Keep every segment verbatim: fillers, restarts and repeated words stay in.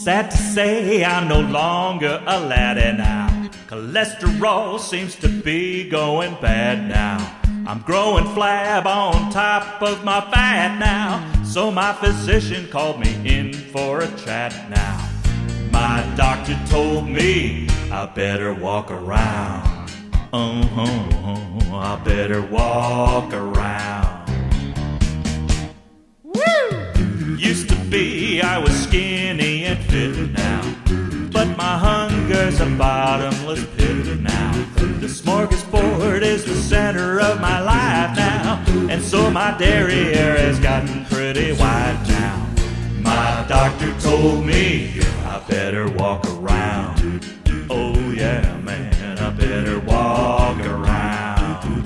Sad to say, I'm no longer a laddie now. Cholesterol seems to be going bad now. I'm growing flab on top of my fat now. So my physician called me in for a chat now. My doctor told me I better walk around. Uh-huh, I better walk around. Woo! Used to be I was skinny and fit now, but my hunger's a bottomless pit now. The smorgasbord is the center of my life now, and so my derriere has gotten pretty wide now. My doctor told me I better walk around. Oh yeah, man, I better walk around.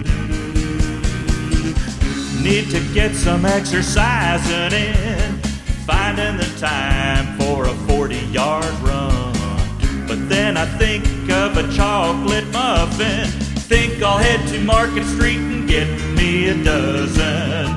Need to get some exercising in, finding the time for a forty-yard run. But then I think of a chocolate muffin. Think I'll head to Market Street and get me a dozen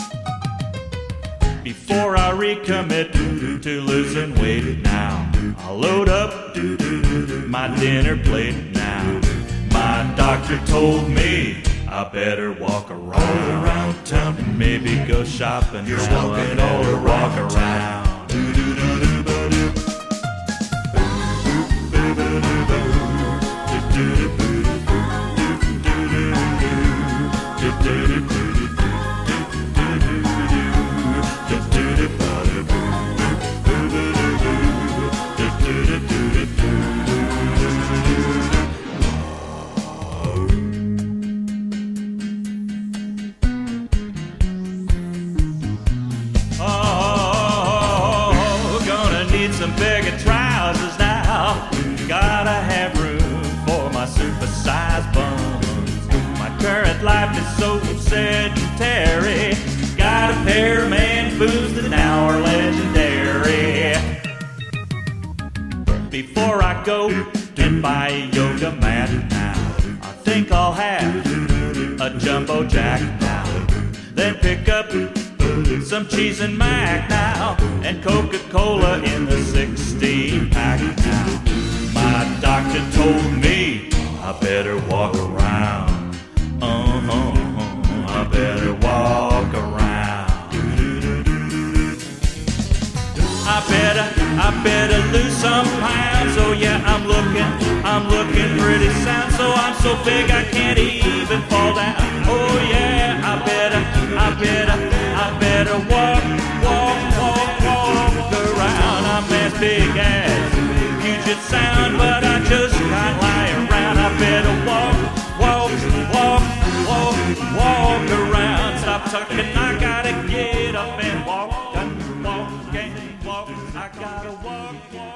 before I recommit to losing weight now. I'll load up my dinner plate now. My doctor told me I better walk around, all around town, and maybe go shopping. You're now walking all around, walk around. Some bigger trousers now. Gotta have room for my supersized buns. My current life is so sedentary. Gotta pair of man foods that now are legendary. Before I go and buy a yoga mat now, I think I'll have a jumbo jack now. Then pick up some cheese and mac now, and Coca-Cola in the sixteen pack now. My doctor told me I better walk around. Uh-huh, I better walk around. I better, I better lose some pounds. Oh yeah, I'm looking, I'm looking pretty sound. So I'm so big I can't even fall down. Oh yeah, I better, I better, I better walk, walk, walk, walk around. I'm as big as Puget Sound, but I just can't lie around. I better walk, walk, walk, walk, walk around. Stop talking, I gotta get up and walk, walk, and walk. I gotta walk, walk.